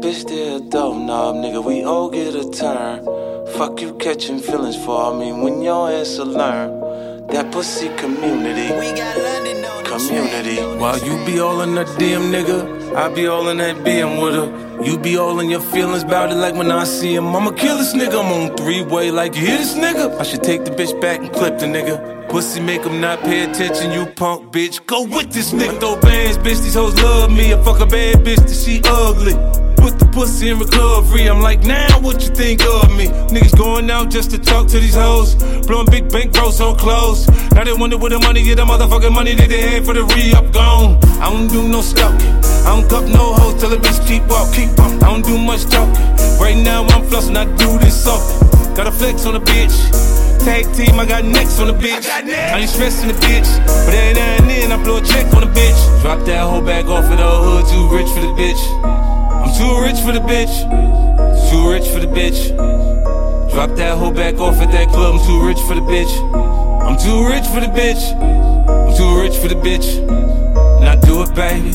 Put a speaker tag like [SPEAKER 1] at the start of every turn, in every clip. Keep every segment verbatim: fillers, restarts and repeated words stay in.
[SPEAKER 1] bitch there a dope knob, nigga, we all get a turn. Fuck you catching feelings for, I mean when your ass will learn. That pussy community,
[SPEAKER 2] We got London on
[SPEAKER 1] community.
[SPEAKER 3] While you be all in that D M, nigga, I be all in that B M with her. You be all in your feelings about it like when I see him. I'ma kill this nigga, I'm on three-way like you hear this nigga. I should take the bitch back and clip the nigga. Pussy make him not pay attention, you punk bitch. Go with this nigga. I throw bands, bitch, these hoes love me. I fuck a bad bitch that she ugly. Put the pussy in recovery. I'm like, now what you think of me? Niggas going out just to talk to these hoes. Blowing big bank rolls on clothes. Now they wonder where the money, get the motherfucking money that they had for the re-up gone. I don't do no stalking. I don't cup no hoes, tell a bitch keep up, keep up. I don't do much talking. Right now I'm flossing, I do this often. Got a flex on the bitch. Tag team, I got necks on the bitch. I ain't stressing the bitch, but every now and then I blow a check on the bitch. Drop that whole bag off of the hood, too rich for the bitch. I'm too rich for the bitch, too rich for the bitch. Drop that whole back off at that club, I'm too rich for the bitch. I'm too rich for the bitch, I'm too rich for the bitch. Now do it, baby.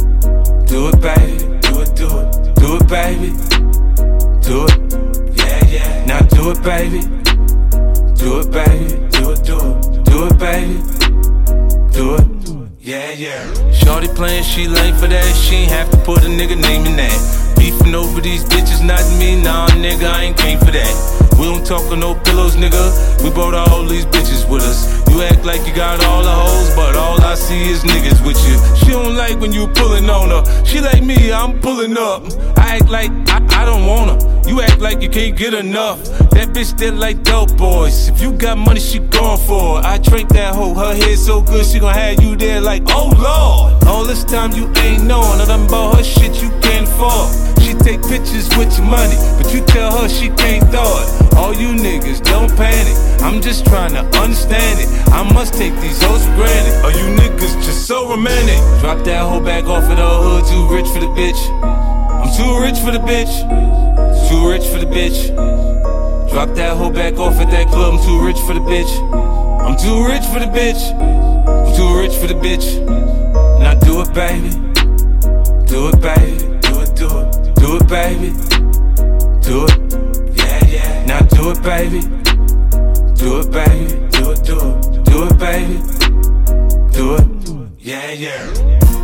[SPEAKER 3] Do it, baby. Do it, do it. Do it, baby. Do it. Yeah, yeah. Now do it, baby. Do it, baby. Do it, do it. Do it, baby. Do it. Yeah, yeah. Shorty playing, she lame for that. She ain't have to put a nigga name in that. Beefing over these bitches, not me. Nah, nigga, I ain't came for that. We don't talk on no pillows, nigga. We brought all these bitches with us. You act like you got all the hoes, but all I see is niggas with you. She don't like when you pulling on her. She like me, I'm pulling up. I act like I, I don't want her. You act like you can't get enough. That bitch that like dope boys. If you got money, she going for it. I drink that hoe, her head so good, she gon' have you there like, oh lord. All this time you ain't knowing nothing about her shit you can't afford. She take pictures with your money, but you tell her she can't throw it. All you niggas don't panic, I'm just trying to understand it. I must take these hoes for granted. Are you niggas just so romantic? Drop that hoe back off of the hood, too rich for the bitch. I'm too rich for the bitch, too rich for the bitch. Drop that hoe back off at that club, I'm too rich for the bitch. I'm too rich for the bitch, I'm too rich for the bitch. Now do it, baby. Do it, baby. Do it, do it. Do it, baby. Do it. Yeah, yeah. Now do it, baby. Do it, baby. Do it, do it. Do it, baby. Do it. Yeah, yeah.